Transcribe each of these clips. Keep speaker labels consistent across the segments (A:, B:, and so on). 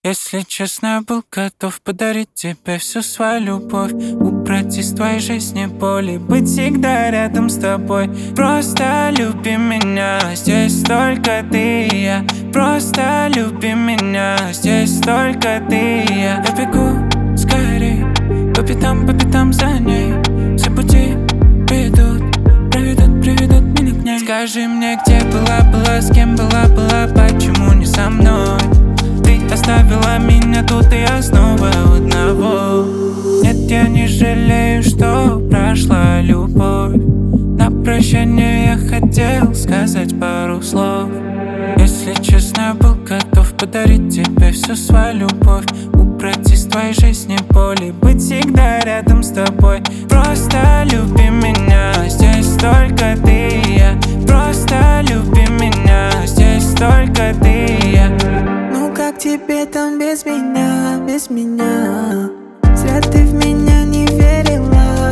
A: Если честно, я был готов подарить тебе всю свою любовь, убрать из твоей жизни боли, быть всегда рядом с тобой. Просто люби меня, здесь только ты и я. Просто люби меня, здесь только ты и я. Я бегу скорей, по пятам за ней. Все пути приведут меня к ней. Скажи мне, где была, с кем была, почему не со мной? Ты оставила меня тут, и я снова одного. Нет, я не жалею, что прошла любовь. На прощание я хотел сказать пару слов. Если честно, я был готов подарить тебе всю свою любовь, убрать из твоей жизни боли, быть всегда рядом с тобой. Просто люби меня, здесь только ты и я. Просто люби меня, здесь только ты и я.
B: Как тебе там без меня, без меня? Зря ты в меня не верила.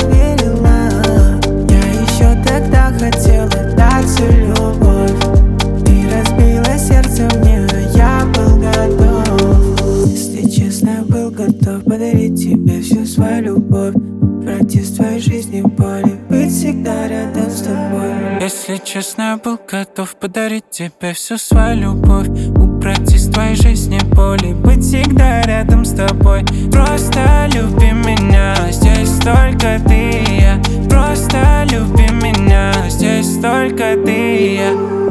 B: Я еще тогда хотела дать всю любовь. Ты разбила сердце мне, а я был готов. Если честно, я был готов подарить тебе всю свою любовь, убрать из твоей жизни боли, быть всегда рядом с тобой.
A: Если честно, я был готов подарить тебе всю свою любовь, убрать из твоей жизни боли, быть всегда рядом с тобой. Просто люби меня, здесь только ты и я. Просто люби меня, здесь только ты и я.